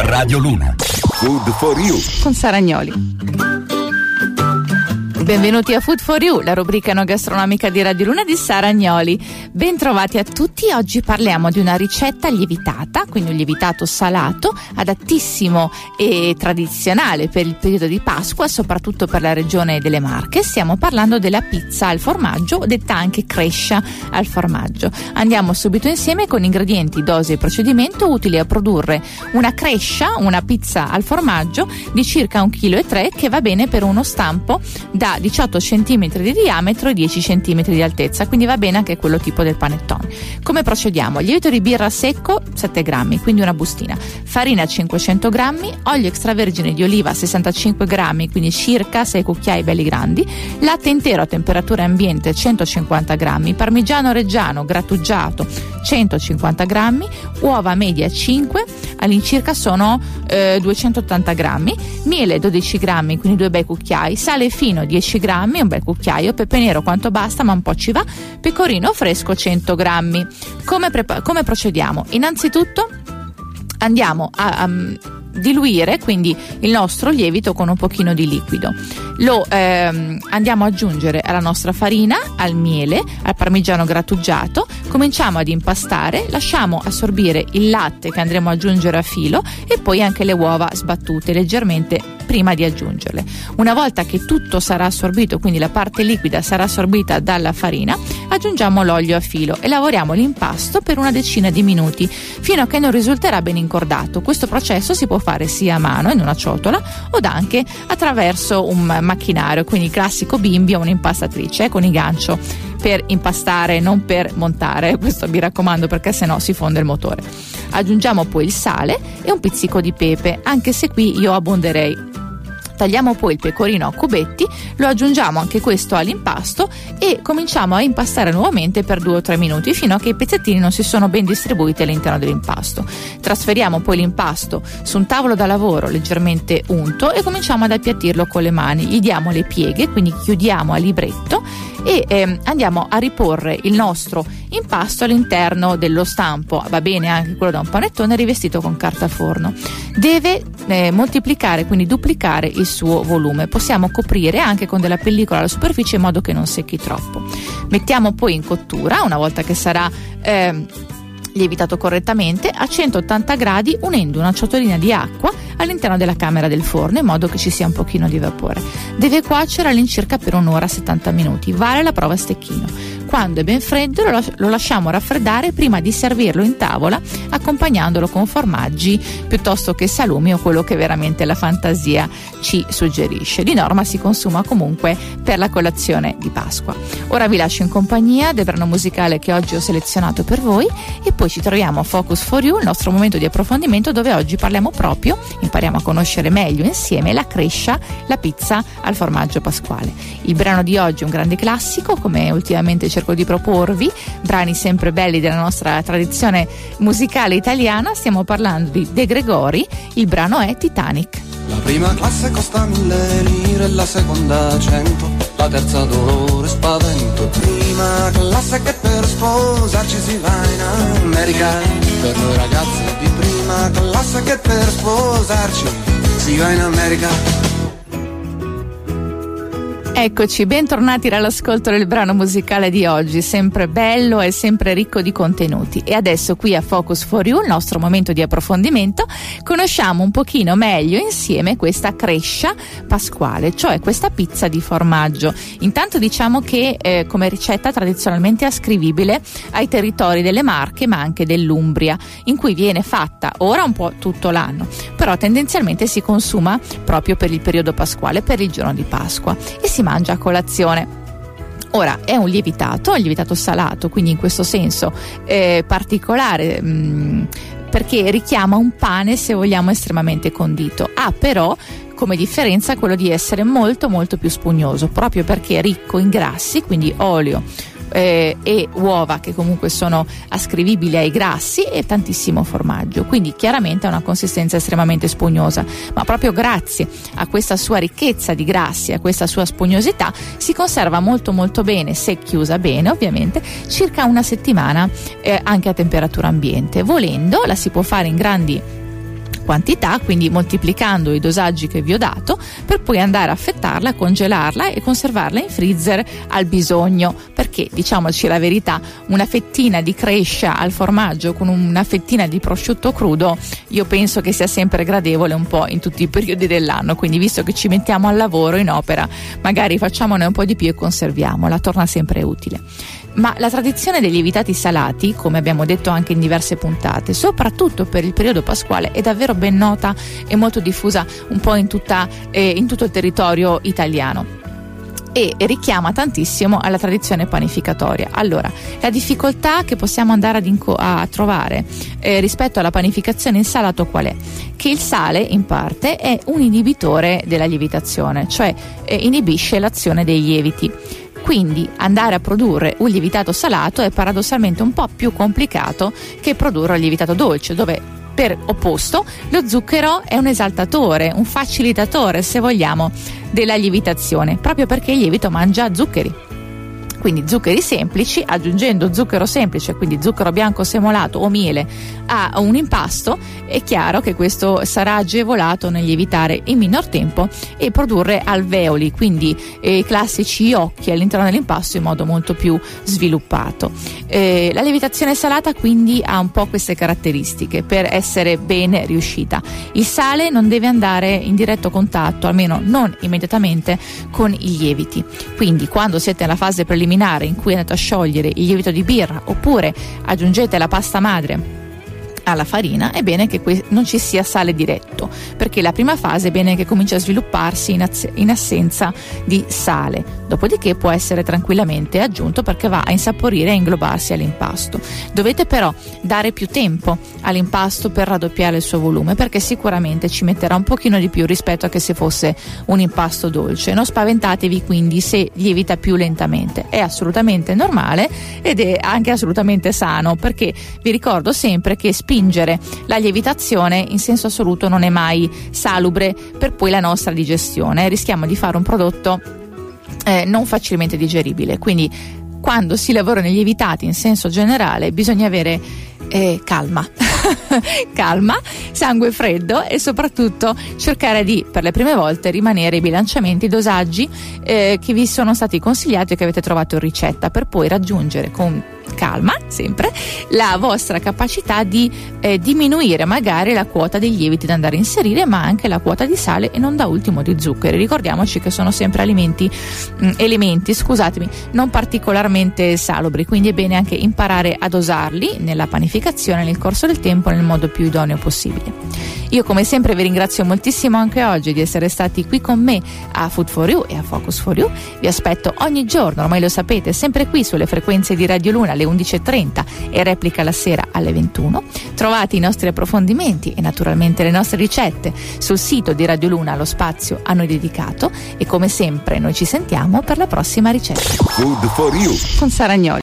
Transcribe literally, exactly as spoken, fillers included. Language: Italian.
Radio Luna. Food for You con Sara Agnoli. Benvenuti a Food for You, la rubrica enogastronomica di Radio Luna di Sara Agnoli. Bentrovati a tutti. Oggi parliamo di una ricetta lievitata, quindi un lievitato salato, adattissimo e tradizionale per il periodo di Pasqua, soprattutto per la regione delle Marche. Stiamo parlando della pizza al formaggio, detta anche crescia al formaggio. Andiamo subito insieme con ingredienti, dose e procedimento utili a produrre una crescia, una pizza al formaggio di circa un chilo e tre, che va bene per uno stampo da diciotto centimetri di diametro e dieci centimetri di altezza, quindi va bene anche quello tipo del panettone. Come procediamo? Lievito di birra secco sette grammi, quindi una bustina, farina cinquecento grammi, olio extravergine di oliva sessantacinque grammi, quindi circa sei cucchiai belli grandi, latte intero a temperatura ambiente centocinquanta grammi, parmigiano reggiano grattugiato centocinquanta grammi, uova media cinque, all'incirca sono eh, duecentottanta grammi, miele dodici grammi, quindi due bei cucchiai, sale fino dieci grammi, un bel cucchiaio, pepe nero quanto basta ma un po' ci va, pecorino fresco cento grammi. Come, prepa- come procediamo? Innanzitutto andiamo a, a diluire quindi il nostro lievito con un pochino di liquido. Lo ehm, andiamo ad aggiungere alla nostra farina, al miele, al parmigiano grattugiato, cominciamo ad impastare, lasciamo assorbire il latte che andremo ad aggiungere a filo e poi anche le uova sbattute leggermente prima di aggiungerle. Una volta che tutto sarà assorbito, quindi la parte liquida sarà assorbita dalla farina, aggiungiamo l'olio a filo e lavoriamo l'impasto per una decina di minuti fino a che non risulterà ben incordato. Questo processo si può fare sia a mano in una ciotola o anche attraverso un macchinario, quindi il classico bimbi o un'impastatrice eh, con il gancio per impastare, non per montare, questo vi raccomando perché sennò si fonde il motore. Aggiungiamo poi il sale e un pizzico di pepe, anche se qui io abbonderei. Tagliamo poi il pecorino a cubetti, lo aggiungiamo anche questo all'impasto e cominciamo a impastare nuovamente per due o tre minuti fino a che i pezzettini non si sono ben distribuiti all'interno dell'impasto. Trasferiamo poi l'impasto su un tavolo da lavoro leggermente unto e cominciamo ad appiattirlo con le mani. Gli diamo le pieghe, quindi chiudiamo a libretto e eh, andiamo a riporre il nostro impasto all'interno dello stampo. Va bene anche quello da un panettone rivestito con carta forno. Deve eh, moltiplicare, quindi duplicare il suo volume. Possiamo coprire anche con della pellicola la superficie in modo che non secchi troppo. Mettiamo poi in cottura, una volta che sarà eh, lievitato correttamente, a centottanta gradi, unendo una ciotolina di acqua all'interno della camera del forno in modo che ci sia un pochino di vapore. Deve cuocere all'incirca per un'ora settanta minuti, vale la prova a stecchino. Quando è ben freddo lo, lo lasciamo raffreddare prima di servirlo in tavola, accompagnandolo con formaggi piuttosto che salumi o quello che veramente la fantasia ci suggerisce. Di norma si consuma comunque per la colazione di Pasqua. Ora vi lascio in compagnia del brano musicale che oggi ho selezionato per voi e poi ci troviamo a Focus for You, il nostro momento di approfondimento dove oggi parliamo proprio, impariamo a conoscere meglio insieme la crescia, la pizza al formaggio pasquale. Il brano di oggi è un grande classico, come ultimamente cerco di proporvi, brani sempre belli della nostra tradizione musicale italiana. Stiamo parlando di De Gregori, il brano è Titanic. La prima classe costa mille lire, la seconda cento, la terza dolore e spavento. Prima classe che per sposarci si va in America, per noi ragazzi di prima classe che per sposarci si va in America. Eccoci, bentornati all'ascolto del brano musicale di oggi, sempre bello e sempre ricco di contenuti. E adesso qui a Focus for You, il nostro momento di approfondimento, conosciamo un pochino meglio insieme questa crescia pasquale, cioè questa pizza di formaggio. Intanto diciamo che eh, come ricetta tradizionalmente ascrivibile ai territori delle Marche ma anche dell'Umbria, in cui viene fatta ora un po' tutto l'anno, però tendenzialmente si consuma proprio per il periodo pasquale, per il giorno di Pasqua, e si mangia a colazione. Ora è un lievitato, è un lievitato salato, quindi in questo senso eh, particolare mh, perché richiama un pane, se vogliamo, estremamente condito. Ha però come differenza quello di essere molto molto più spugnoso, proprio perché è ricco in grassi, quindi olio eh, e uova che comunque sono ascrivibili ai grassi, e tantissimo formaggio, quindi chiaramente ha una consistenza estremamente spugnosa, ma proprio grazie a questa sua ricchezza di grassi, a questa sua spugnosità, si conserva molto molto bene, se chiusa bene ovviamente, circa una settimana eh, anche a temperatura ambiente. Volendo la si può fare in grandi quantità, quindi moltiplicando i dosaggi che vi ho dato, per poi andare a affettarla, congelarla e conservarla in freezer al bisogno, perché diciamoci la verità, una fettina di crescia al formaggio con una fettina di prosciutto crudo io penso che sia sempre gradevole un po' in tutti i periodi dell'anno, quindi visto che ci mettiamo al lavoro in opera magari facciamone un po' di più e conserviamola, torna sempre utile. Ma la tradizione dei lievitati salati, come abbiamo detto anche in diverse puntate, soprattutto per il periodo pasquale, è davvero ben nota e molto diffusa un po' in, tutta, eh, in tutto il territorio italiano e richiama tantissimo alla tradizione panificatoria. Allora, la difficoltà che possiamo andare ad inco- a trovare eh, rispetto alla panificazione in salato qual è? Che il sale in parte è un inibitore della lievitazione, cioè eh, inibisce l'azione dei lieviti. Quindi andare a produrre un lievitato salato è paradossalmente un po' più complicato che produrre un lievitato dolce, dove per opposto lo zucchero è un esaltatore, un facilitatore, se vogliamo, della lievitazione, proprio perché il lievito mangia zuccheri. Quindi zuccheri semplici, aggiungendo zucchero semplice, quindi zucchero bianco semolato o miele a un impasto, è chiaro che questo sarà agevolato nel lievitare in minor tempo e produrre alveoli, quindi eh, i classici occhi all'interno dell'impasto in modo molto più sviluppato. Eh, la lievitazione salata quindi ha un po' queste caratteristiche per essere ben riuscita. Il sale non deve andare in diretto contatto, almeno non immediatamente, con i lieviti. Quindi quando siete nella fase preliminare in cui andate a sciogliere il lievito di birra oppure aggiungete la pasta madre alla farina, è bene che que- non ci sia sale diretto, perché la prima fase è bene che cominci a svilupparsi in, az- in assenza di sale, dopodiché può essere tranquillamente aggiunto perché va a insaporire e inglobarsi all'impasto. Dovete però dare più tempo all'impasto per raddoppiare il suo volume, perché sicuramente ci metterà un pochino di più rispetto a che se fosse un impasto dolce. Non spaventatevi quindi se lievita più lentamente, è assolutamente normale ed è anche assolutamente sano, perché vi ricordo sempre che spingere la lievitazione in senso assoluto non è mai salubre per poi la nostra digestione, rischiamo di fare un prodotto eh, non facilmente digeribile. Quindi quando si lavora nei lievitati in senso generale bisogna avere eh, calma calma, sangue freddo e soprattutto cercare di, per le prime volte, rimanere ai bilanciamenti, i dosaggi eh, che vi sono stati consigliati e che avete trovato in ricetta, per poi raggiungere con calma sempre la vostra capacità di eh, diminuire magari la quota dei lieviti da andare a inserire, ma anche la quota di sale e non da ultimo di zuccheri. Ricordiamoci che sono sempre alimenti mh, elementi scusatemi non particolarmente salubri, quindi è bene anche imparare a dosarli nella panificazione nel corso del tempo nel modo più idoneo possibile. Io come sempre vi ringrazio moltissimo anche oggi di essere stati qui con me a Food for You e a Focus for You. Vi aspetto ogni giorno, ormai lo sapete, sempre qui sulle frequenze di Radio Luna alle undici e trenta e replica la sera alle ventuno. Trovate i nostri approfondimenti e naturalmente le nostre ricette sul sito di Radio Luna, lo spazio a noi dedicato, e come sempre noi ci sentiamo per la prossima ricetta. Food for You con Sara Agnoli.